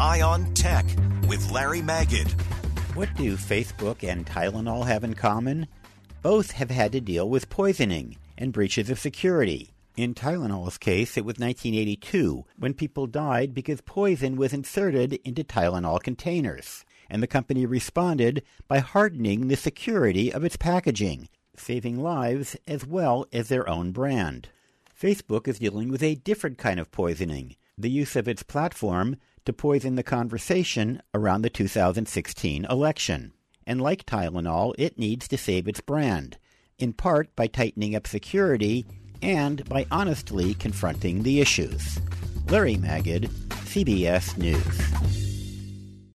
Eye on Tech with Larry Magid. What do Facebook and Tylenol have in common? Both have had to deal with poisoning and breaches of security. In Tylenol's case, it was 1982 when people died because poison was inserted into Tylenol containers, and the company responded by hardening the security of its packaging, saving lives as well as their own brand. Facebook is dealing with a different kind of poisoning, the use of its platform to poison the conversation around the 2016 election. And like Tylenol, it needs to save its brand, in part by tightening up security and by honestly confronting the issues. Larry Magid, CBS News.